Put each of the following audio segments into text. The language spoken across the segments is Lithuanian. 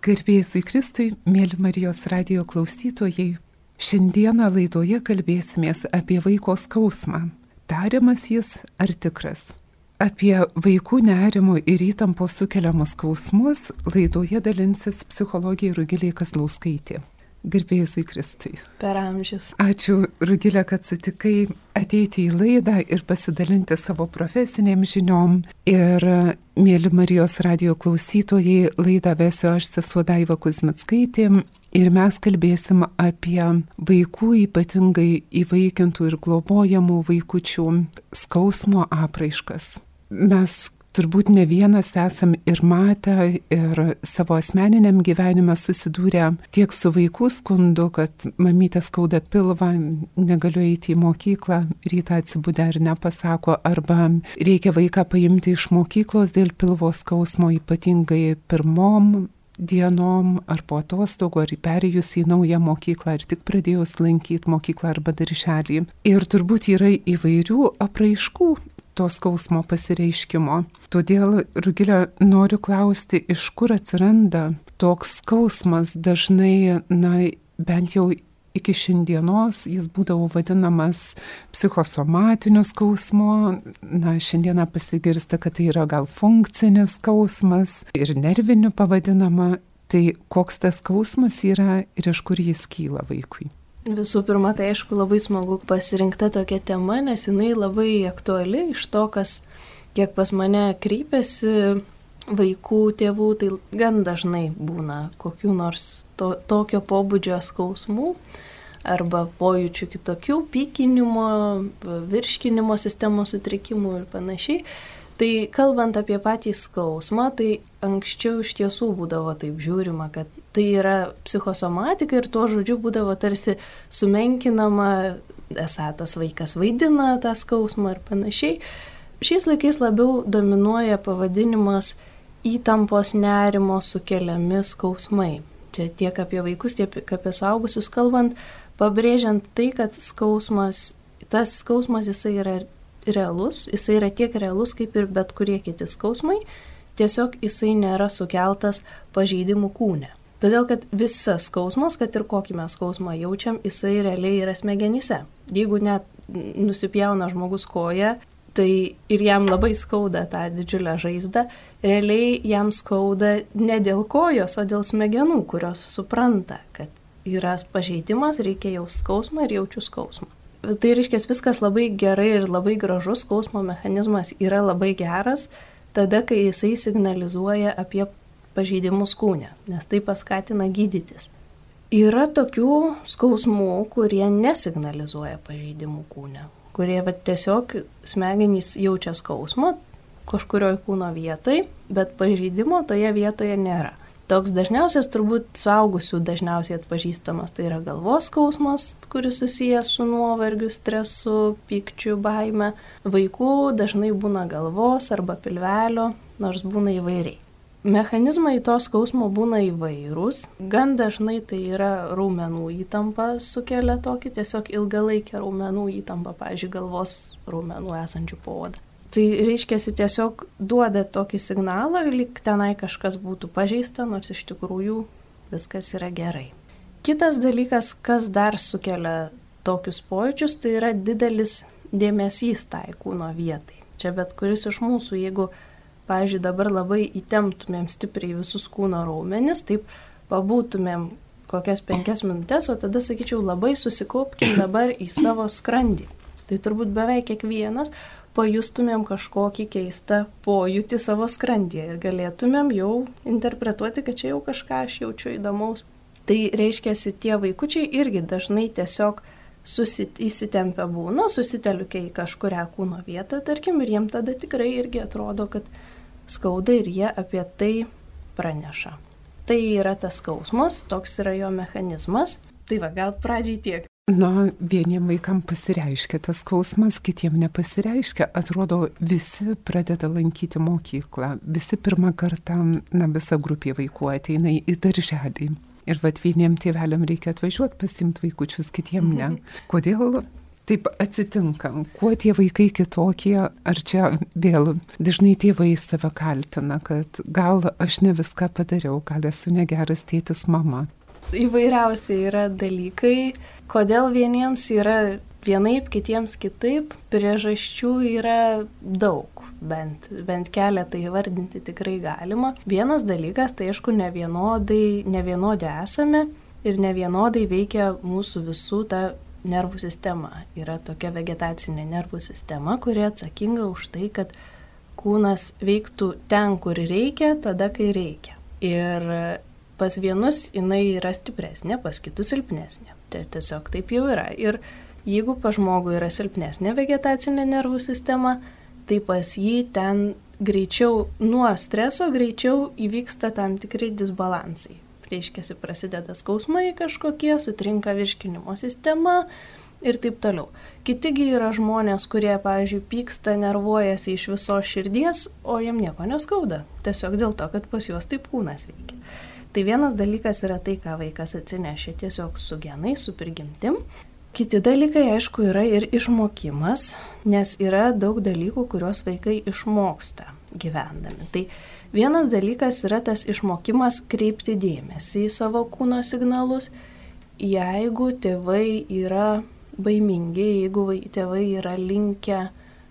Garbėjai Kristui, mėly Marijos radijo klausytojai, šiandieną laidoje kalbėsimės apie vaiko skausmą. Tariamas jis ar tikras? Apie vaikų nerimo ir įtampos sukeliamus skausmus laidoje dalinsis psichologė Rugilė Kazlauskaitė. Garbėjai Kristui. Per amžius. Ačiū, Rugilė, kad sutikai ateiti į laidą ir pasidalinti savo profesinėm žiniom. Ir, mėly Marijos radijo klausytojai, laidą vesiu aš, sesuo Daiva Kuzmickaitė. Ir mes kalbėsim apie vaikų, ypatingai įvaikintų ir globojamų vaikučių skausmo apraiškas. Mes turbūt ne vienas esam ir matę, ir savo asmeniniam gyvenime susidūrę tiek su vaikų skundu, kad mamytė skauda pilvą, negaliu eiti į mokyklą, rytą atsibudę ar nepasako, arba reikia vaiką paimti iš mokyklos dėl pilvo skausmo, ypatingai pirmom dienom ar po atostogų, ar perėjus į naują mokyklą, ar tik pradėjus lankyti mokyklą arba darželį. Ir turbūt yra įvairių apraiškų to skausmo pasireiškimo. Todėl, Rugilė, noriu klausti, iš kur atsiranda toks skausmas. Dažnai, bent jau iki šiandienos, jis būdavo vadinamas psichosomatiniu skausmu. Šiandieną pasigirsta, kad tai yra gal funkcinis skausmas ir nerviniu pavadinama. Tai koks tas skausmas yra ir iš kur jis kyla vaikui? Visų pirma, tai aišku labai smagu pasirinkta tokia tema, nes jinai labai aktuali iš to, kiek pas mane kreipiasi vaikų tėvų, tai gan dažnai būna kokių nors tokio pobūdžio skausmų arba pojūčių kitokių, pykinimo, virškinimo sistemos sutrikimų ir panašiai. Tai kalbant apie patį skausmą, tai anksčiau iš tiesų būdavo taip žiūrima, kad tai yra psichosomatika ir tuo žodžiu būdavo tarsi sumenkinama, esą tas vaikas vaidina tą skausmą ir panašiai. Šiais laikais labiau dominuoja pavadinimas įtampos nerimo sukeliami skausmai. Čia tiek apie vaikus, tiek apie suaugusius kalbant, pabrėžiant tai, kad tas skausmas jisai yra realus, jisai yra tiek realus kaip ir bet kurie kiti skausmai, tiesiog jisai nėra sukeltas pažeidimų kūne. Todėl, kad visas skausmas, kad ir kokį mes skausmą jaučiam, jisai realiai yra smegenyse. Jeigu net nusipjauna žmogus koją, tai ir jam labai skauda tą didžiulę žaizdą, realiai jam skauda ne dėl kojos, o dėl smegenų, kurios supranta, kad yra pažeidimas, reikia jausti skausmą ir jaučiu skausmą. Tai reiškia, viskas labai gerai ir labai gražus, skausmo mechanizmas yra labai geras, tada, kai jisai signalizuoja apie pažeidimus kūne, nes tai paskatina gydytis. Yra tokių skausmų, kurie nesignalizuoja pažeidimų kūne, kurie tiesiog smegenys jaučia skausmą kažkurioje kūno vietoje, bet pažeidimo toje vietoje nėra. Toks dažniausias, turbūt suaugusių dažniausiai atpažįstamas, tai yra galvos skausmas, kuris susijęs su nuovargiu, stresu, pykčiu, baime. Vaikų dažnai būna galvos arba pilvelio, nors būna įvairiai. Mechanizmai to skausmo būna įvairūs. Gan dažnai tai yra raumenų įtampa sukelia tokį, tiesiog ilgalaikę raumenų įtampą, pavyzdžiui, galvos raumenų esančių po oda. Tai reiškia, tiesiog duoda tokį signalą, lyg tenai kažkas būtų pažeista, nors iš tikrųjų viskas yra gerai. Kitas dalykas, kas dar sukelia tokius pojūčius, tai yra didelis dėmesys tai kūno vietai. Čia bet kuris iš mūsų, jeigu, pavyzdžiui, dabar labai įtemptumėm stipriai visus kūno raumenis, taip pabūtumėm kokias 5 minutės, o tada, sakyčiau, labai susikaupkim dabar į savo skrandį. Tai turbūt beveik kiekvienas pajustumėm kažkokį keistą pojūtį savo skrandyje ir galėtumėm jau interpretuoti, kad čia jau kažką aš jaučiu įdomaus. Tai reiškia, tie vaikučiai irgi dažnai tiesiog įsitempę būna, susitelkia į kažkurią kūno vietą, tarkim, ir jiem tada tikrai irgi atrodo, kad skauda ir jie apie tai praneša. Tai yra tas skausmas, toks yra jo mechanizmas. Tai gal pradžiai tiek. Vieniem vaikam pasireiškia tas skausmas, kitiem nepasireiškia. Atrodo, visi pradeda lankyti mokyklą. Visi pirmą kartą, visa grupė vaikų ateina į darželį. Ir vieniem tėveliam reikia atvažiuoti, pasimti vaikučius, kitiem ne. Kodėl taip atsitinka? Kuo tie vaikai kitokie? Ar čia vėl dažnai tėvai save kaltina, kad gal aš ne viską padariau, gal esu negeras tėtis, mama? Įvairiausiai yra dalykai, kodėl vieniems yra vienaip, kitiems kitaip, priežasčių yra daug, bent keletą įvardinti tikrai galima. Vienas dalykas, tai aišku, nevienodi esame ir nevienodai veikia mūsų visų ta nervų sistema. Yra tokia vegetacinė nervų sistema, kuri atsakinga už tai, kad kūnas veiktų ten, kur reikia, tada, kai reikia. Ir pas vienus jinai yra stipresnė, pas kitus silpnesnė. Tai tiesiog taip jau yra. Ir jeigu pas žmogų yra silpnesnė vegetacinė nervų sistema, tai pas jį ten greičiau, nuo streso greičiau įvyksta tam tikri disbalansai. Reiškiasi, prasideda skausmai kažkokie, sutrinka virškinimo sistema ir taip toliau. Kitigi yra žmonės, kurie, pavyzdžiui, pyksta, nervuojasi iš visos širdies, o jiem nieko neskauda. Tiesiog dėl to, kad pas juos taip kūnas veikia. Tai vienas dalykas yra tai, ką vaikas atsinešė tiesiog su genais, su prigimtim. Kiti dalykai, aišku, yra ir išmokimas, nes yra daug dalykų, kuriuos vaikai išmoksta gyvendami. Tai vienas dalykas yra tas išmokimas kreipti dėmesį į savo kūno signalus. Jeigu tėvai yra baimingi, jeigu tėvai yra linkę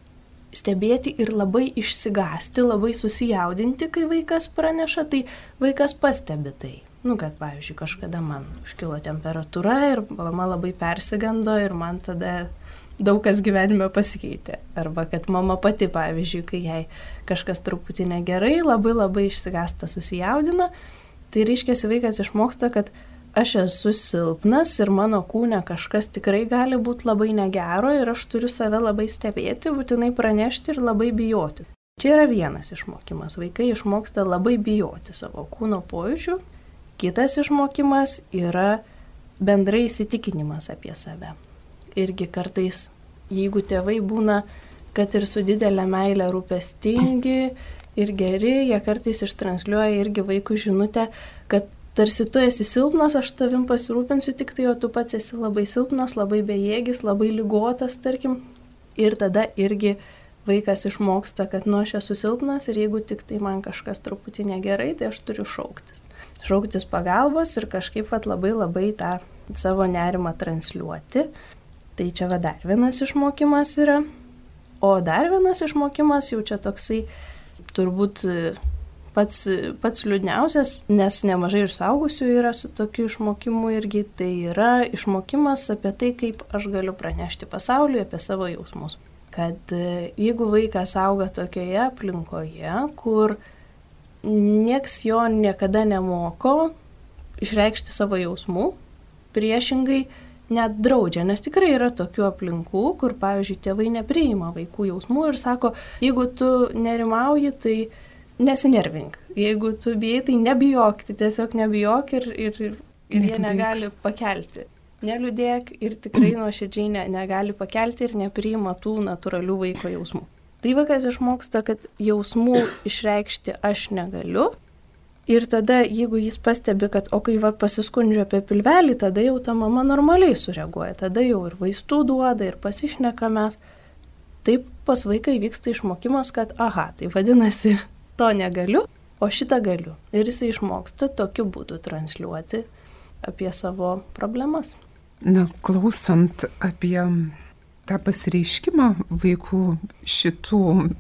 stebėti ir labai išsigąsti, labai susijaudinti, kai vaikas praneša, tai vaikas pastebi tai. Kad, pavyzdžiui, kažkada man užkilo temperatūra ir mama labai persigando ir man tada daug kas gyvenime pasikeitė. Arba kad mama pati, pavyzdžiui, kai jai kažkas truputį negerai, labai išsigąsta, susijaudina, tai reiškiasi vaikas išmoksta, kad aš esu silpnas ir mano kūne kažkas tikrai gali būti labai negero ir aš turiu save labai stebėti, būtinai pranešti ir labai bijoti. Čia yra vienas išmokimas. Vaikai išmoksta labai bijoti savo kūno pojūčių. Kitas išmokimas yra bendrai įsitikinimas apie save. Irgi kartais, jeigu tėvai būna, kad ir su didelė meilė rūpestingi ir geri, jie kartais ištransliuoja irgi vaikų žinutę, kad tarsi tu esi silpnas, aš tavim pasirūpinsiu tik tai, o tu pats esi labai silpnas, labai bejėgis, labai ligotas, tarkim. Ir tada irgi vaikas išmoksta, kad aš esu silpnas ir jeigu tik tai man kažkas truputį negerai, tai aš turiu šauktis. Šauktis pagalbos ir kažkaip labai tą savo nerimą transliuoti. Tai čia dar vienas išmokimas yra. O dar vienas išmokimas jau čia toksai turbūt pats liūdniausias, nes nemažai ir suaugusių yra su tokiu išmokimu irgi, tai yra išmokimas apie tai, kaip aš galiu pranešti pasauliui apie savo jausmus. Kad jeigu vaikas auga tokioje aplinkoje, kur nieks jo niekada nemoko išreikšti savo jausmų, priešingai net draudžia, nes tikrai yra tokių aplinkų, kur, pavyzdžiui, tėvai nepriima vaikų jausmų ir sako, jeigu tu nerimauji, tai nesinervink, jeigu tu bijai, tai nebijok, tai tiesiog nebijok ir jie negali pakelti. Neliūdėk ir tikrai nuoširdžiai negali pakelti ir nepriima tų natūralių vaiko jausmų. Tai vaikas išmoksta, kad jausmų išreikšti aš negaliu. Ir tada, jeigu jis pastebi, kad kai pasiskundžiu apie pilvelį, tada jau ta mama normaliai sureaguoja. Tada jau ir vaistų duoda, ir pasišnekamės. Taip pas vaiką įvyksta išmokimas, kad tai vadinasi, to negaliu, o šitą galiu. Ir jisai išmoksta tokiu būdu transliuoti apie savo problemas. Klausant apie tą pasireiškimą vaikų šitų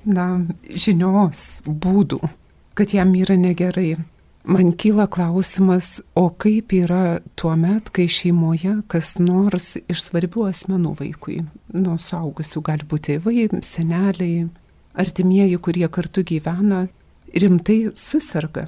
žinios būdų, kad jam yra negerai, man kyla klausimas, o kaip yra tuo met, kai šeimoje kas nors iš svarbių asmenų vaikui, nuo suaugusių gali būti tėvai, seneliai, artimieji, kurie kartu gyvena, rimtai suserga.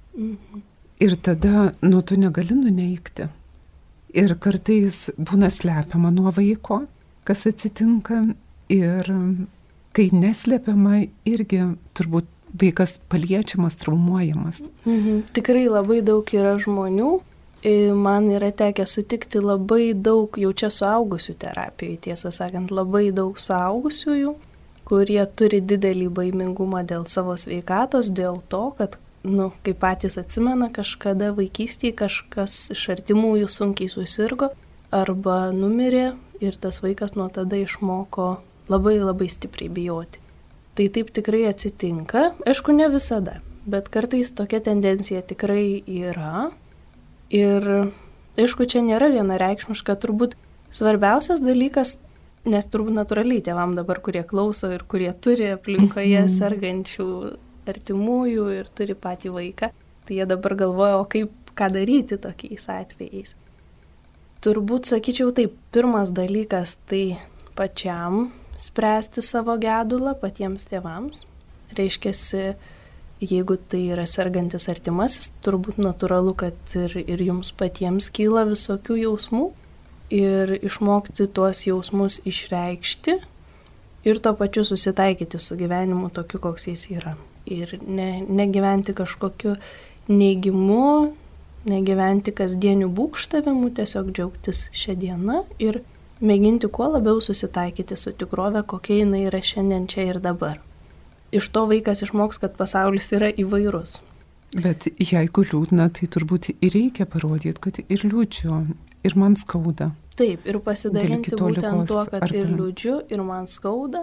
Ir tada, tu negali nuneigti. Ir kartais būna slepiama nuo vaiko, kas atsitinka, ir kai neslepiama, irgi turbūt vaikas paliečiamas, traumuojamas. Tikrai labai daug yra žmonių. Man yra tekę sutikti labai daug jau čia suaugusių terapijų, tiesą sakant, labai daug suaugusiųjų, kurie turi didelį baimingumą dėl savo sveikatos, dėl to, kad kaip patys atsimena, kažkada vaikystėje kažkas iš artimųjų sunkiai susirgo arba numirė ir tas vaikas nuo tada išmoko labai labai stipriai bijoti. Tai taip tikrai atsitinka, aišku, ne visada, bet kartais tokia tendencija tikrai yra. Ir aišku, čia nėra vienareikšmiška, turbūt svarbiausias dalykas, nes turbūt natūraliai tėvam dabar, kurie klauso ir kurie turi aplinkoje sergančių artimųjų ir turi patį vaiką, tai jie dabar galvoja, o ką daryti tokiais atvejais. Turbūt sakyčiau taip, pirmas dalykas tai pačiam spręsti savo gedulą patiems tėvams. Reiškiasi, jeigu tai yra sergantis artimasis, turbūt natūralu, kad ir jums patiems kyla visokių jausmų ir išmokti tuos jausmus išreikšti ir tuo pačiu susitaikyti su gyvenimu tokiu, koks jis yra. Ir negyventi kažkokiu neigimu, negyventi kasdienių būgštavimų, tiesiog džiaugtis šią dieną ir mėginti kuo labiau susitaikyti su tikrove, kokia jinai yra šiandien čia ir dabar. Iš to vaikas išmoks, kad pasaulis yra įvairus. Bet jeigu liūdna, tai turbūt ir reikia parodyti, kad ir liūdžiu, ir man skauda. Taip, ir pasidalinti būtent tuo, kad ir liūdžiu, ir man skauda.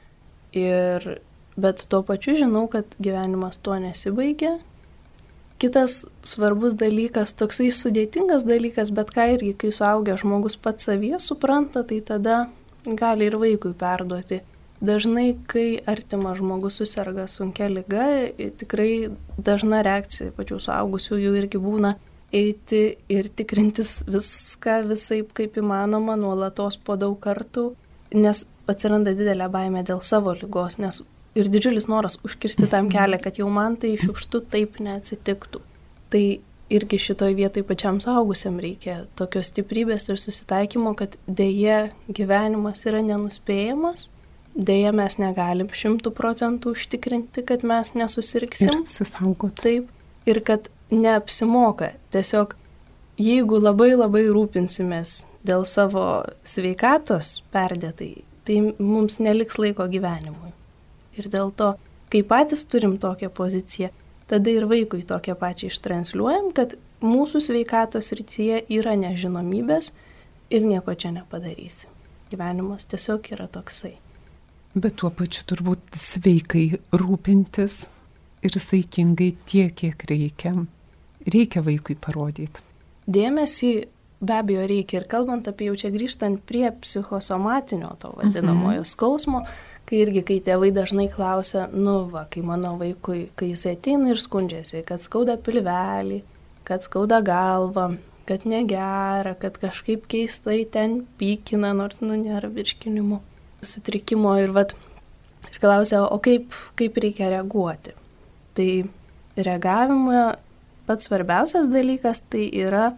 Bet tuo pačiu žinau, kad gyvenimas tuo nesibaigia. Kitas svarbus dalykas, toksai sudėtingas dalykas, bet ką irgi, kai suaugęs žmogus pats savyje supranta, tai tada gali ir vaikui perduoti. Dažnai, kai artimas žmogus suserga sunkia liga, tikrai dažna reakcija pačių suaugusiųjų irgi būna eiti ir tikrintis viską visaip kaip įmanoma, nuolatos po daug kartų, nes atsiranda didelė baimė dėl savo ligos, nes ir didžiulis noras užkirsti tam kelią, kad jau man tai šiukštu taip neatsitiktų. Tai irgi šitoj vietoj pačiam suaugusiam reikia tokios stiprybės ir susitaikymo, kad dėja gyvenimas yra nenuspėjamas, dėja mes negalim 100% užtikrinti, kad mes nesusirgsim. Ir apsisaugot. Taip, ir kad neapsimoka. Tiesiog, jeigu labai labai rūpinsimės dėl savo sveikatos perdėtai, tai mums neliks laiko gyvenimui. Ir dėl to, kai patys turim tokią poziciją, tada ir vaikui tokią pačią ištransliuojam, kad mūsų sveikatos srityje yra nežinomybės ir nieko čia nepadarysi. Gyvenimas tiesiog yra toksai. Bet tuo pačiu turbūt sveikai rūpintis ir saikingai tiek, kiek reikia. Reikia vaikui parodyti. Dėmesį be abejo reikia ir kalbant apie jau čia grįžtant prie psichosomatinio to vadinamojo skausmo, kai tėvai dažnai klausia, kai mano vaikui, kai jis ateina ir skundžiasi, kad skauda pilvelį, kad skauda galvą, kad negera, kad kažkaip keistai ten pykina, nors nėra virškinimo sutrikimo ir klausia, o kaip reikia reaguoti. Tai reagavimo pats svarbiausias dalykas tai yra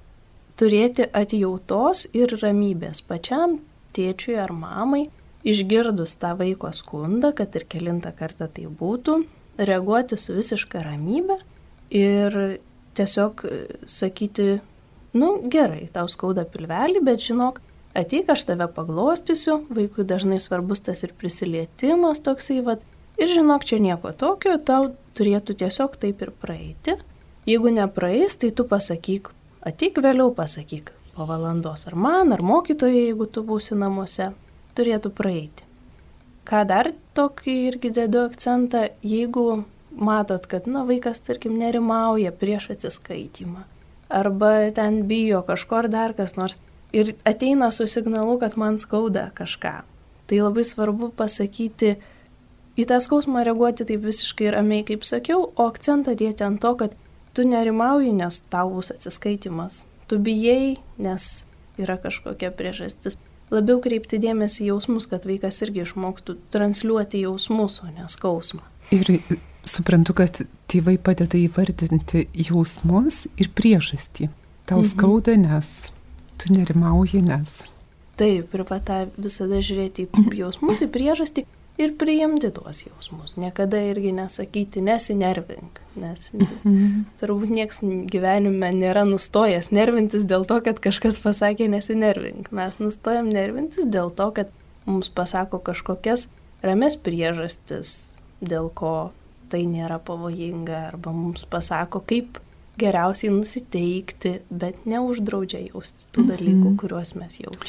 turėti atjautos ir ramybės pačiam tėčiui ar mamai, išgirdus tą vaiko skundą, kad ir kelintą kartą tai būtų, reaguoti su visiška ramybė ir tiesiog sakyti, gerai, tau skauda pilvelį, bet žinok, ateik, aš tave paglostysiu, vaikui dažnai svarbus tas ir prisilietimas toksai, ir žinok, čia nieko tokio, tau turėtų tiesiog taip ir praeiti. Jeigu nepraeis, tai tu pasakyk, ateik vėliau pasakyk, po valandos ar man, ar mokytojai, jeigu tu būsi namuose, turėtų praeiti. Ką dar tokį irgi dedu akcentą, jeigu matot, kad vaikas, tarkim, nerimauja prieš atsiskaitymą, arba ten bijo kažko ar dar kas nors, ir ateina su signalu, kad man skauda kažką. Tai labai svarbu pasakyti, į tą skausmą reaguoti taip visiškai ramiai, kaip sakiau, o akcentą dėti ant to, kad tu nerimauji, nes tau bus atsiskaitimas. Tu bijai, nes yra kažkokia priežastis. Labiau kreipti dėmesį į jausmus, kad vaikas irgi išmoktų transliuoti jausmus, o ne skausmą. Ir suprantu, kad tėvai padeda įvardinti jausmus ir priežastį. Tau skauda, nes tu nerimauji, nes. Taip, ir tą visada žiūrėti į jausmus, į priežastį ir priimti tuos jausmus. Niekada irgi nesakyti nesinervink, nes turbūt nieks gyvenime nėra nustojęs nervintis dėl to, kad kažkas pasakė nesinervink. Mes nustojam nervintis dėl to, kad mums pasako kažkokias rames priežastis, dėl ko tai nėra pavojinga, arba mums pasako, kaip geriausiai nusiteikti, bet neuždraudžia jausti tų dalykų, kuriuos mes jaučiame.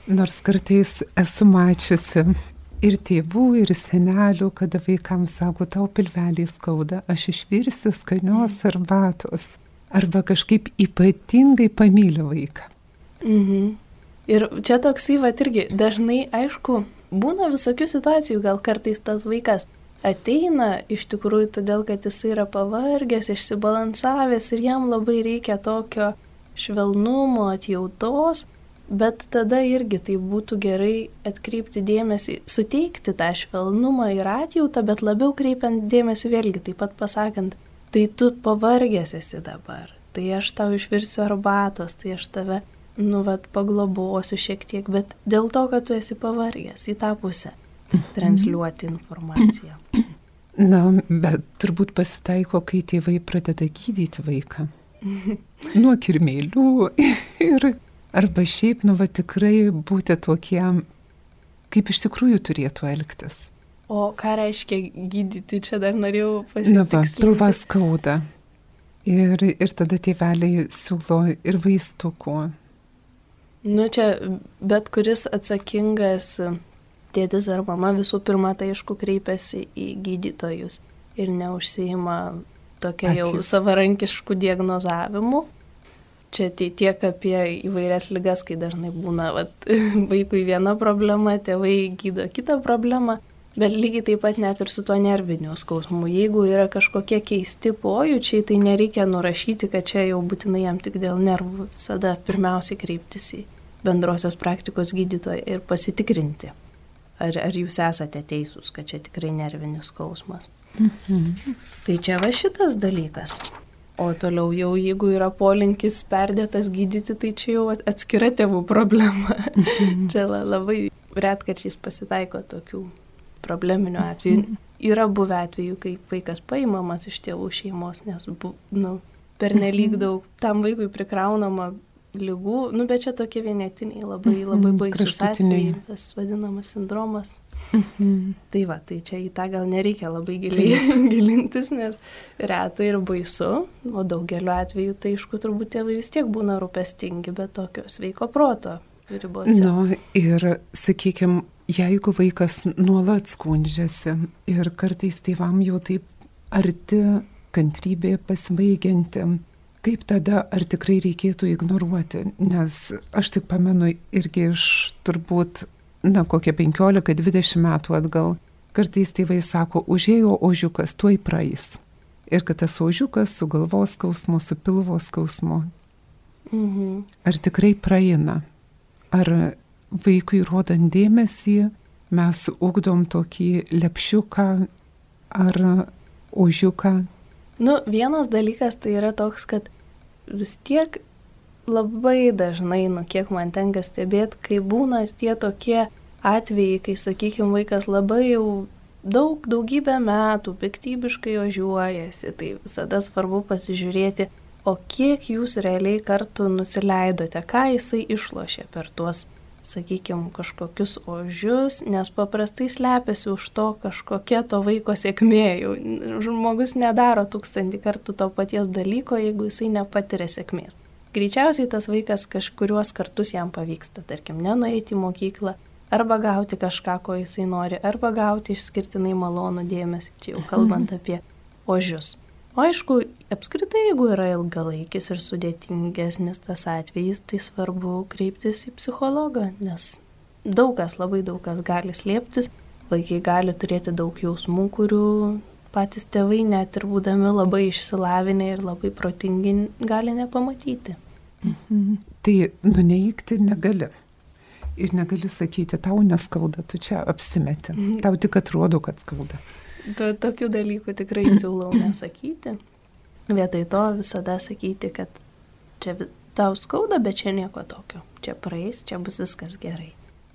Nors kartais esu mačiusi ir tėvų, ir senelių, kada vaikams sako, tau pilvelį skauda, aš išvirsiu skanios arbatos. Arba kažkaip ypatingai pamyliu vaiką. Ir čia toksai, irgi dažnai, aišku, būna visokių situacijų, gal kartais tas vaikas ateina iš tikrųjų todėl, kad jis yra pavargęs, išsibalansavęs ir jam labai reikia tokio švelnumo, atjautos, bet tada irgi tai būtų gerai atkreipti dėmesį, suteikti tą švelnumą ir atjautą, bet labiau kreipiant dėmesį vėlgi, taip pat pasakant, tai tu pavargęs esi dabar, tai aš tau išvirsiu arbatos, tai aš tave, paglobosiu šiek tiek, bet dėl to, kad tu esi pavargęs į tą pusę transliuoti informaciją. Na, bet turbūt pasitaiko, kai tėvai pradeda gydyti vaiką. Nuo kirmėlių ir arba šiaip, tikrai būti tokie, kaip iš tikrųjų turėtų elgtis. O ką reiškia gydyti? Čia dar norėjau pasitikslinti. Pilvą skauda. Ir tada tėveliai siūlo ir vaistukų. Čia bet kuris atsakingas tėtis ar mama visų pirma, tai aišku, kreipiasi į gydytojus ir neužsiima tokia jau savarankiškų diagnozavimu. Čia tiek apie įvairias ligas, kai dažnai būna vaikui viena problema, tėvai gydo kitą problemą, bet lygiai taip pat net ir su tuo nerviniu skausmu. Jeigu yra kažkokie keisti pojūčiai, tai nereikia nurašyti, kad čia jau būtinai jam tik dėl nervų. Visada pirmiausiai kreiptis į bendrosios praktikos gydytoją ir pasitikrinti, ar jūs esate teisūs, kad čia tikrai nervinis skausmas. Tai čia šitas dalykas. O toliau jau, jeigu yra polinkis perdėtas gydyti, tai čia jau atskira tėvų problema. Čia labai retkarčiais pasitaiko tokių probleminių atvejų. Yra buvę atvejų, kai vaikas paimamas iš tėvų šeimos, nes pernelyg daug tam vaikui prikraunama ligų, bet čia tokie vienetiniai, labai baisus atvejai, tas vadinamas sindromas. Tai čia į tą gal nereikia labai gilintis, nes reta ir baisu, o daugeliu atveju tai aišku turbūt tėvai vis tiek būna rūpestingi, bet tokio sveiko proto ribose. Ir sakykime, jeigu vaikas nuolat skundžiasi ir kartais tėvam jau taip arti kantrybė pasibaigianti, kaip tada, ar tikrai reikėtų ignoruoti, nes aš tik pamenu irgi iš turbūt, kokie 15-20 metų atgal, kartais tėvai sako, užėjo ožiukas, tuoj praeis. Ir kad tas ožiukas su galvos skausmu, su pilvo skausmu. Ar tikrai praeina? Ar vaikui rodant dėmesį, mes ugdom tokį lepšiuką ar ožiuką? Vienas dalykas tai yra toks, kad vis tiek labai dažnai, kiek man tenka stebėti, kai būna tie tokie atvejai, kai, sakykime, vaikas labai jau daugybę metų piktybiškai ožiuojasi, tai visada svarbu pasižiūrėti, o kiek jūs realiai kartų nusileidote, ką jisai išlošė per tuos, sakykime, kažkokius ožius, nes paprastai slepiasi už to kažkokia to vaiko sėkmė. Žmogus nedaro 1000 kartų to paties dalyko, jeigu jisai nepatiria sėkmės. Greičiausiai tas vaikas kažkuriuos kartus jam pavyksta, tarkim, nenueiti į mokyklą, arba gauti kažką, ko jisai nori, arba gauti išskirtinai malonų dėmesį, čia jau kalbant apie ožius. O aišku, apskritai, jeigu yra ilgalaikis ir sudėtingesnis tas atvejis, tai svarbu kreiptis į psichologą, nes labai daug kas gali slėptis, vaikai gali turėti daug jausmų, kurių patys tėvai, net ir būdami labai išsilavinę ir labai protingi, gali nepamatyti. Tai nuneigti negali. Ir negali sakyti, tau neskauda, tu čia apsimeti. Tau tik atrodo, kad skauda. Tokių dalykų tikrai siūlau nesakyti. Vietoj to visada sakyti, kad čia tau skauda, bet čia nieko tokio. Čia praeis, čia bus viskas gerai.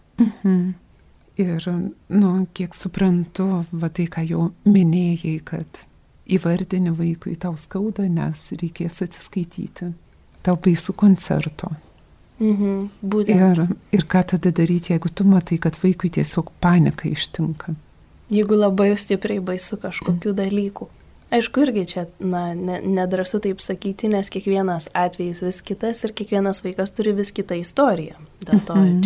Ir, kiek suprantu, tai ką jau minėjai, kad įvardini vaikui tau skauda, nes reikės atsiskaityti. Tau baisu koncerto. Būtent. Ir ką tada daryti, jeigu tu matai, kad vaikui tiesiog panika ištinka? Jeigu labai stipriai baisu kažkokių dalykų. Aišku, irgi čia nedrąsu taip sakyti, nes kiekvienas atvejis vis kitas ir kiekvienas vaikas turi vis kitą istoriją. Dėl to čia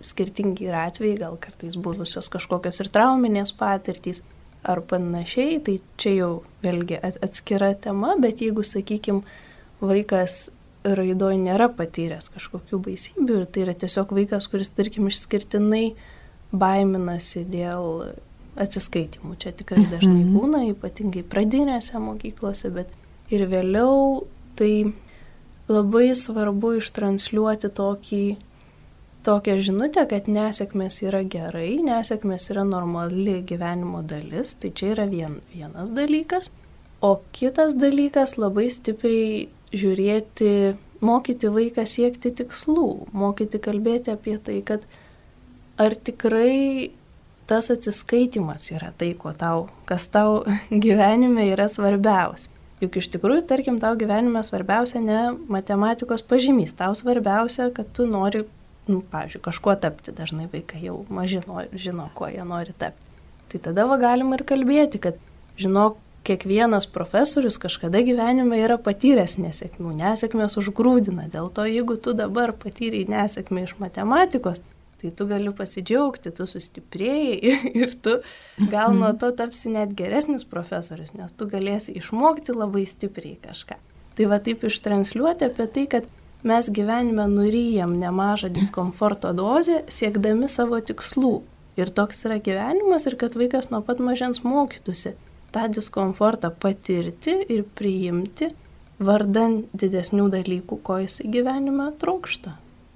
skirtingi ir atvejai, gal kartais buvusios kažkokios ir trauminės patirtys ar panašiai, tai čia jau vėlgi atskira tema, bet jeigu, sakykime, vaikas raidoje nėra patyręs kažkokių baisybių ir tai yra tiesiog vaikas, kuris, tarkim, išskirtinai baiminasi dėl atsiskaitimų. Čia tikrai dažnai būna, ypatingai pradinėse mokyklose, bet ir vėliau tai labai svarbu ištransliuoti tokią žinutę, kad nesėkmės yra gerai, nesėkmės yra normali gyvenimo dalis, tai čia yra vienas dalykas. O kitas dalykas labai stipriai žiūrėti, mokyti vaiką siekti tikslų, mokyti kalbėti apie tai, kad ar tikrai tas atsiskaitimas yra tai, kas tau gyvenime yra svarbiausia. Juk iš tikrųjų, tarkim, tau gyvenime svarbiausia ne matematikos pažymys, tau svarbiausia, kad tu nori, pavyzdžiui, kažkuo tapti, dažnai vaikai jau maži žino, kuo jie nori tapti. Tai tada galima ir kalbėti, kad žinok, kiekvienas profesorius kažkada gyvenime yra patyręs nesėkmių, nesėkmės užgrūdina, dėl to jeigu tu dabar patyrei nesėkmę iš matematikos, tai tu gali pasidžiaugti, tu sustiprėjai ir tu gal nuo to tapsi net geresnis profesorius, nes tu galėsi išmokti labai stipriai kažką. Tai taip ištransliuoti apie tai, kad mes gyvenime nuryjam nemažą diskomforto dozę, siekdami savo tikslų. Ir toks yra gyvenimas ir kad vaikas nuo pat mažens mokytųsi tą diskomfortą patirti ir priimti vardan didesnių dalykų, ko jis gyvenime trokšta.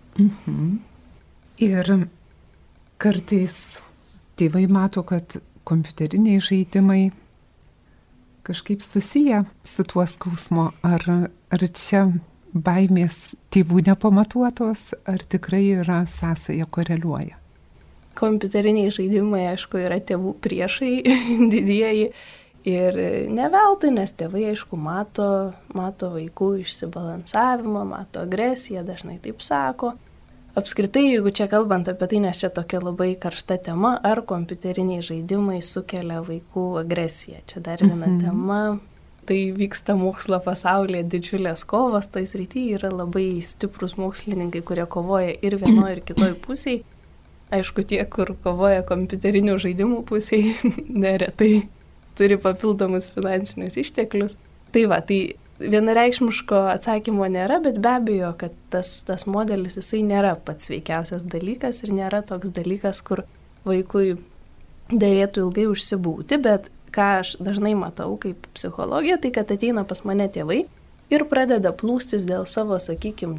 Ir kartais tėvai mato, kad kompiuteriniai žaidimai kažkaip susiję su tuo skausmu. Ar čia baimės tėvų nepamatuotos, ar tikrai yra sąsaja koreliuoja? Kompiuteriniai žaidimai, aišku, yra tėvų priešai didieji. Ir ne veltui, nes tėvai, aišku, mato vaikų išsibalansavimą, mato agresiją, dažnai taip sako. Apskritai, jeigu čia kalbant apie tai, nes čia tokia labai karšta tema, ar kompiuteriniai žaidimai sukelia vaikų agresiją. Čia dar viena tema. Tai vyksta mokslo pasaulyje didžiulės kovos, toj srityje yra labai stiprus mokslininkai, kurie kovoja ir vienoje, ir kitoje pusėje. Aišku, tie, kur kovoja kompiuterinių žaidimų pusėje, neretai turi papildomus finansinius išteklius. Tai vienareikšmiško atsakymo nėra, bet be abejo, kad tas modelis jisai nėra pats sveikiausias dalykas ir nėra toks dalykas, kur vaikui dėrėtų ilgai užsibūti, bet ką aš dažnai matau kaip psichologija, tai kad ateina pas mane tėvai ir pradeda plūstis dėl savo, sakykime,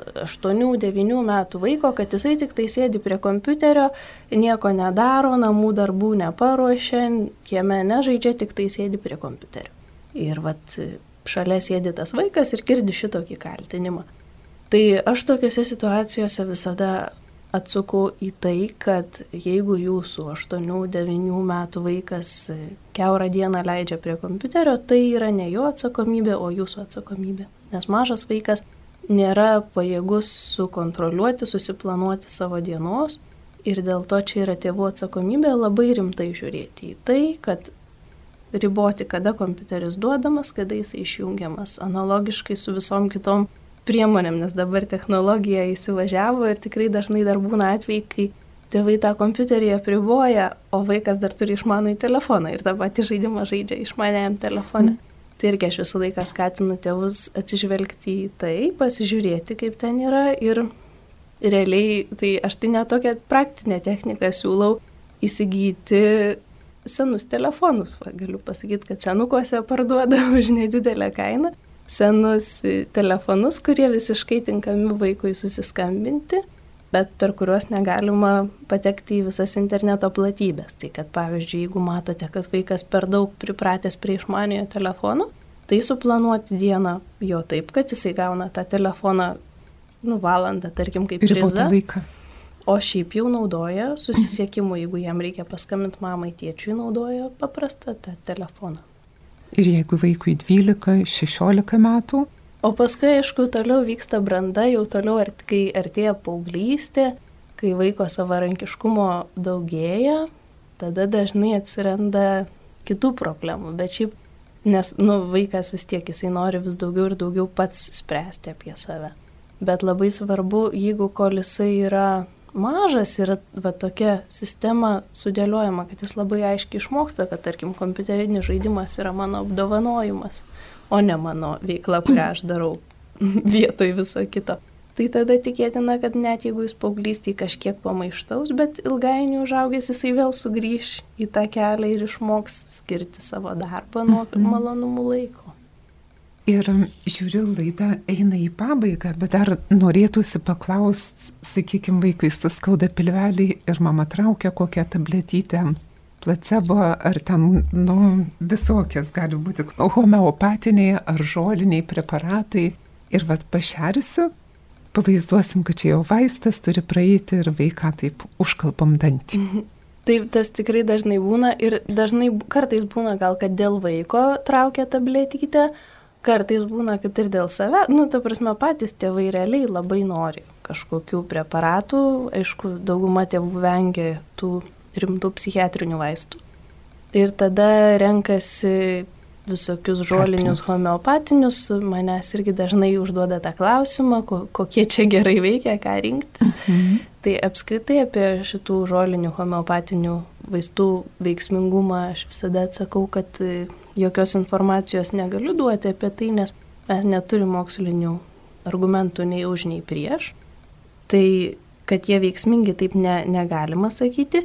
8-9 metų vaiko, kad jisai tik tai sėdi prie kompiuterio, nieko nedaro, namų darbų neparuošia, kieme nežaidžia, tik tai sėdi prie kompiuterio. Ir šalia sėdi tas vaikas ir girdi šitokį kaltinimą. Tai aš tokiose situacijose visada atsuku į tai, kad jeigu jūsų 8-9 metų vaikas kiaurą dieną leidžia prie kompiuterio, tai yra ne jo atsakomybė, o jūsų atsakomybė. Nes mažas vaikas nėra pajėgus sukontroliuoti, susiplanuoti savo dienos ir dėl to čia yra tėvų atsakomybė labai rimtai žiūrėti į tai, kad riboti, kada kompiuteris duodamas, kada jis išjungiamas, analogiškai su visom kitom priemonėm, nes dabar technologija įsivažiavo ir tikrai dažnai dar būna atvejai, kai tėvai tą kompiuterį apriboja, o vaikas dar turi išmanųjį telefoną ir tą patį žaidimą žaidžia išmaniajam telefone. Tai irgi aš visą laiką skatinu tėvus atsižvelgti į tai, pasižiūrėti, kaip ten yra ir realiai, tai aš tai ne tokią praktinę techniką siūlau įsigyti senus telefonus. Galiu pasakyti, kad senukuose parduoda už nedidelę kainą. Senus telefonus, kurie visiškai tinkami vaikui susiskambinti, bet per kuriuos negalima patekti į visas interneto platybės. Tai kad, pavyzdžiui, jeigu matote, kad vaikas per daug pripratęs prie išmaniojo telefono, tai suplanuoti dieną jo taip, kad jisai gauna tą telefoną valandą, tarkim, kaip prizą. O šiaip jau naudoja susisiekimų, jeigu jam reikia paskambinti mamai, tėčiui, naudoja paprastą tą telefoną. Ir jeigu vaikui 12-16 metų? O paskui, aišku, toliau vyksta branda, jau toliau, kai artėja paauglystė, kai vaiko savarankiškumo daugėja, tada dažnai atsiranda kitų problemų. Bet šiaip, nes vaikas vis tiek, jisai nori vis daugiau ir daugiau pats spręsti apie save. Bet labai svarbu, jeigu kol jisai yra mažas yra tokia sistema sudėliojama, kad jis labai aiškiai išmoksta, kad tarkim kompiuterinis žaidimas yra mano apdovanojimas, o ne mano veikla, kurią aš darau vietoj viso kito. Tai tada tikėtina, kad net jeigu jis paauglystėje kažkiek pamaištaus, bet ilgainiui užaugęs jisai vėl sugrįš į tą kelią ir išmoks skirti savo darbą nuo malonumų laiko. Ir žiūriu, laida eina į pabaigą, bet dar norėtųsi paklausti, sakykime, vaikui suskauda pilvelį ir mama traukia kokią tabletytę, placebo ar ten, visokias gali būti homeopatiniai ar žoliniai preparatai. Ir pašersiu, pavaizduosim, kad čia jau vaistas turi praeiti ir vaiką taip užkalpam dantį. Taip, tas tikrai dažnai būna ir dažnai kartais būna gal, kad dėl vaiko traukia tabletytę, kartais būna, kad ir dėl save, ta prasme, patys tėvai realiai labai nori kažkokių preparatų, aišku, dauguma tėvų vengia tų rimtų psichiatrinių vaistų. Ir tada renkasi visokius žolinius homeopatinius, manęs irgi dažnai užduoda tą klausimą, kokie čia gerai veikia, ką rinktis. Tai apskritai apie šitų žolinių homeopatinių vaistų veiksmingumą aš visada atsakau, kad jokios informacijos negaliu duoti apie tai, nes mes neturim mokslinių argumentų nei už, nei prieš. Tai, kad jie veiksmingi, taip negalima sakyti.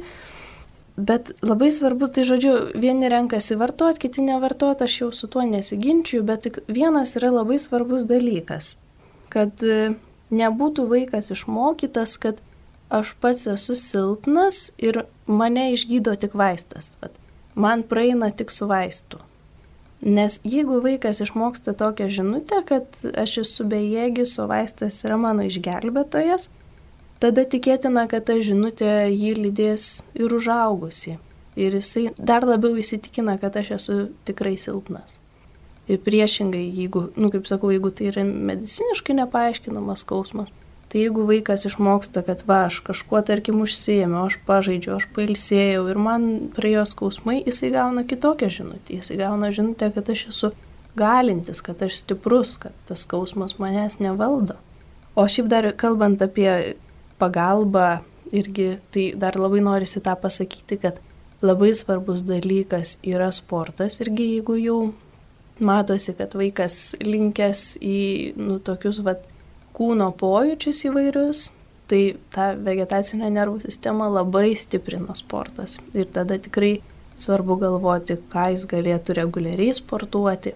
Bet labai svarbus, tai žodžiu, vieni renkasi vartot, kiti nevartot, aš jau su tuo nesiginčiu, bet tik vienas yra labai svarbus dalykas, kad nebūtų vaikas išmokytas, kad aš pats esu silpnas ir mane išgydo tik vaistas. Man praeina tik su vaistu. Nes jeigu vaikas išmoksta tokią žinutę, kad aš esu bejėgis, o vaistas yra mano išgelbėtojas, tada tikėtina, kad ta žinutė jį lydės ir užaugusi. Ir jisai dar labiau įsitikina, kad aš esu tikrai silpnas. Ir priešingai, jeigu, kaip sakau, jeigu tai yra mediciniškai nepaaiškinamas skausmas, tai jeigu vaikas išmoksta, kad aš kažkuo, tarkim, užsiėmiau, aš pažaidžiau, aš pailsėjau ir man praėjo skausmai, jisai gauna kitokią žinutę. Jisai gauna žinutę, kad aš esu galintis, kad aš stiprus, kad tas skausmas manęs nevaldo. O šiaip dar kalbant apie pagalbą, irgi tai dar labai norisi tą pasakyti, kad labai svarbus dalykas yra sportas. Irgi jeigu jau matosi, kad vaikas linkęs į tokius kūno pojūčius įvairius, tai tą vegetacinę nervų sistemą labai stiprina sportas. Ir tada tikrai svarbu galvoti, ką jis galėtų reguliariai sportuoti.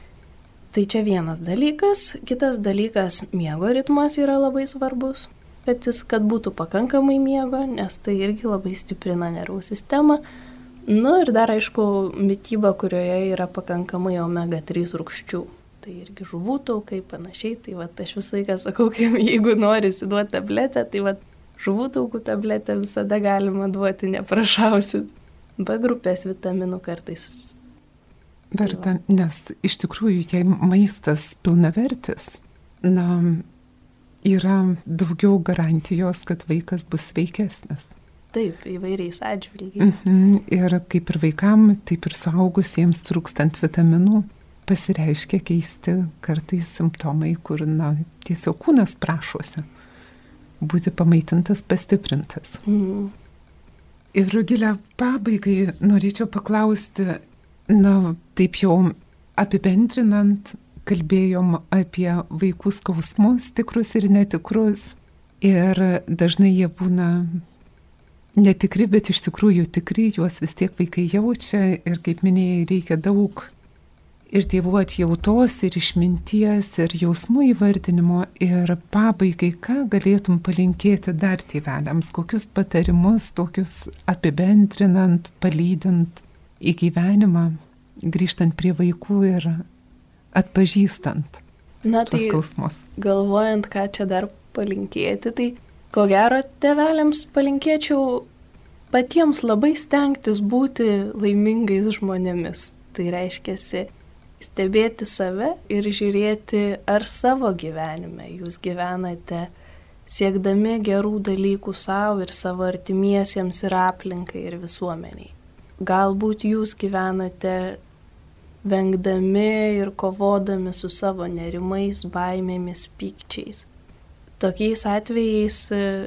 Tai čia vienas dalykas. Kitas dalykas, miego ritmas yra labai svarbus. Kad būtų pakankamai miego, nes tai irgi labai stiprina nervų sistemą. Ir dar, aišku, mityba, kurioje yra pakankamai omega-3 rūgščių. Tai irgi žuvų taukai, panašiai. Tai aš visą laiką sakau, jeigu norisi duoti tabletę, tai žuvų taukų tabletę visada galima duoti, neprašausit. B grupės vitaminų kartais. Verta, nes iš tikrųjų, jei maistas pilnavertis, yra daugiau garantijos, kad vaikas bus sveikesnis. Taip, įvairiais atžvilgiais. Ir kaip ir vaikam, taip ir suaugusiems trūkstant vitaminų pasireiškia keisti kartais simptomai, kur tiesiog kūnas prašosi būti pamaitintas, pastiprintas. Ir Rugile, pabaigai norėčiau paklausti, taip jau apibendrinant, kalbėjom apie vaikų skausmus, tikrus ir netikrus. Ir dažnai jie būna netikri, bet iš tikrųjų tikri, juos vis tiek vaikai jaučia ir, kaip minėjai, reikia daug ir tėvų atjautos, ir išminties, ir jausmų įvardinimo. Ir pabaigai, ką galėtum palinkėti dar tėveliams, kokius patarimus, tokius apibendrinant, palydint į gyvenimą, grįžtant prie vaikų ir atpažįstant tuos skausmus. Galvojant, ką čia dar palinkėti, tai ko gero tėveliams palinkėčiau patiems labai stengtis būti laimingais žmonėmis. Tai reiškiasi stebėti save ir žiūrėti, ar savo gyvenime jūs gyvenate siekdami gerų dalykų savo ir savo artimiesiems ir aplinkai ir visuomeniai. Galbūt jūs gyvenate vengdami ir kovodami su savo nerimais, baimėmis, pykčiais. Tokiais atvejais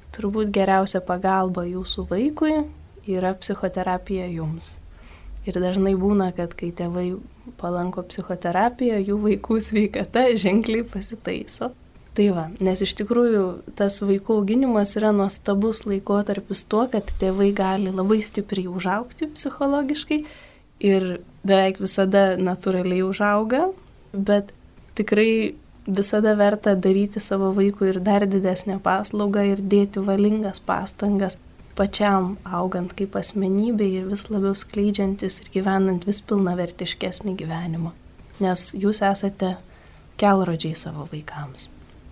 turbūt geriausia pagalba jūsų vaikui yra psichoterapija jums. Ir dažnai būna, kad kai tėvai palanko psichoterapiją, jų vaikų sveikata ženkliai pasitaiso. Tai va, nes iš tikrųjų tas vaikų auginimas yra nuostabus laikotarpis tuo, kad tėvai gali labai stipriai užaugti psichologiškai ir beveik visada natūraliai užauga, bet tikrai visada verta daryti savo vaikui ir dar didesnę paslaugą ir dėti valingas pastangas pačiam augant kaip asmenybė ir vis labiau skleidžiantis ir gyvenant vis pilnavertiškesnį gyvenimą. Nes jūs esate kelrodžiai savo vaikams.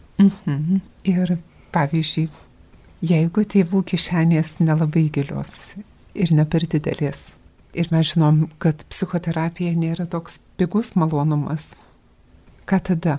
Ir pavyzdžiui, jeigu tėvų kišenės nelabai gilios ir ne per didelės, ir mes žinom, kad psichoterapija nėra toks pigus malonumas, ką tada?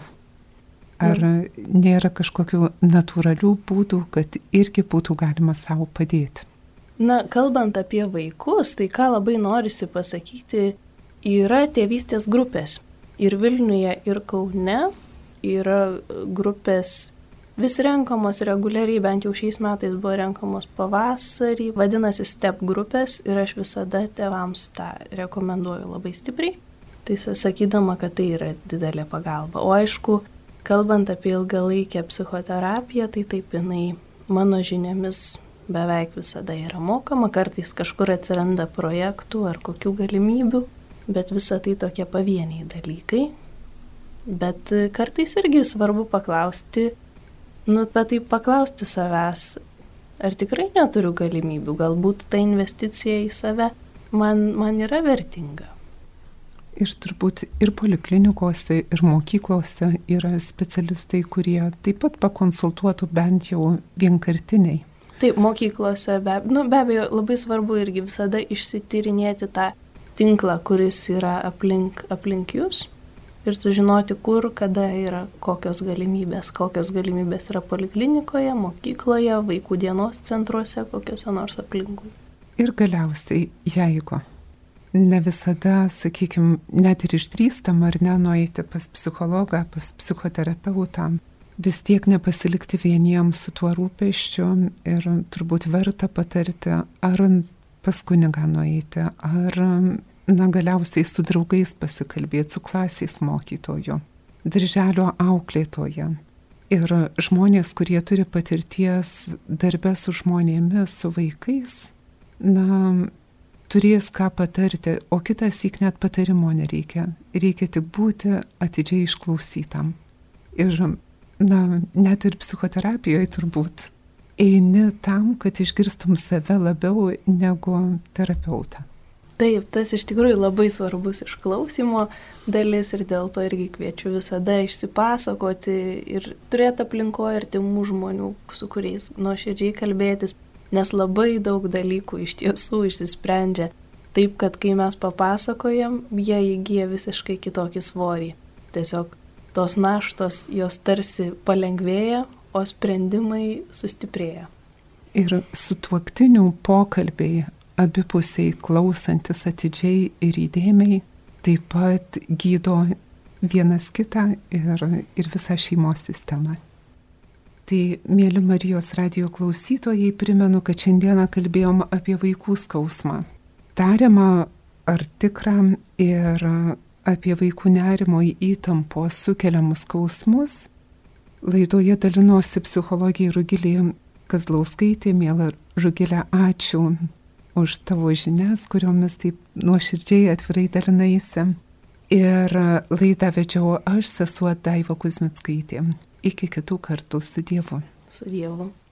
Ar nėra kažkokių natūralių būdų, kad irgi būtų galima savo padėti? Na, kalbant apie vaikus, tai ką labai norisi pasakyti, yra tėvystės grupės. Ir Vilniuje, ir Kaune yra grupės vis renkamos reguliariai, bent jau šiais metais buvo renkamos pavasarį, vadinasi STEP grupės ir aš visada tėvams tą rekomenduoju labai stipriai. Tai sakydama, kad tai yra didelė pagalba. O aišku, kalbant apie ilgalaikę psichoterapiją, tai taip jinai mano žiniomis beveik visada yra mokama, kartais kažkur atsiranda projektų ar kokių galimybių, bet visa tai tokie pavieniai dalykai. Bet kartais irgi svarbu paklausti, paklausti savęs, ar tikrai neturiu galimybių, galbūt ta investicija į save man yra vertinga. Ir turbūt ir poliklinikose, ir mokyklose yra specialistai, kurie taip pat pakonsultuotų bent jau vienkartiniai. Taip, mokyklose be abejo labai svarbu irgi visada išsityrinėti tą tinklą, kuris yra aplink jūs ir sužinoti, kur, kada yra kokios galimybės yra poliklinikoje, mokykloje, vaikų dienos centruose, kokiuose nors aplinkui. Ir galiausiai, jeigu ne visada, sakykime, net ir išdrįstam ar ne nueiti pas psichologą, pas psichoterapeutą, vis tiek nepasilikti vieniems su tuo rūpesčiu ir turbūt verta patarti, ar pas kunigą nueiti, ar galiausiai su draugais pasikalbėti, su klasės mokytoju, darželio auklėtoja. Ir žmonės, kurie turi patirties darbę su žmonėmis, su vaikais, turės ką patarti, o kitąsyk net patarimo nereikia. Reikia tik būti atidžiai išklausytam. Ir, net ir psichoterapijoje turbūt eini tam, kad išgirstum save labiau negu terapeutą. Taip, tas iš tikrųjų labai svarbus išklausimo dalis ir dėl to irgi kviečiu visada išsipasakoti ir turėti aplinkoje artimų žmonių, su kuriais nuoširdžiai kalbėtis. Nes labai daug dalykų iš tiesų išsisprendžia taip, kad kai mes papasakojam, jie įgyja visiškai kitokį svorį. Tiesiog tos naštos jos tarsi palengvėja, o sprendimai sustiprėja. Ir sutuoktinių pokalbiai, abipusiai klausantis atidžiai ir įdėmiai, taip pat gydo vienas kitą ir visą šeimos sistemą. Tai, mėly Marijos radijo klausytojai, primenu, kad šiandieną kalbėjom apie vaikų skausmą. Tariamą ar tikrą ir apie vaikų nerimo įtampos sukeliamus skausmus. Laidoje dalinosi psichologė Rugilė Kazlauskaitė. Miela Rugilė, ačiū už tavo žinias, kuriomis taip nuoširdžiai atvirai dalinaisi. Ir laidą vedžiau aš, sesuo Daiva Kuzmickaitė. Iki kitų kartų, su Dievu. Su Dievu.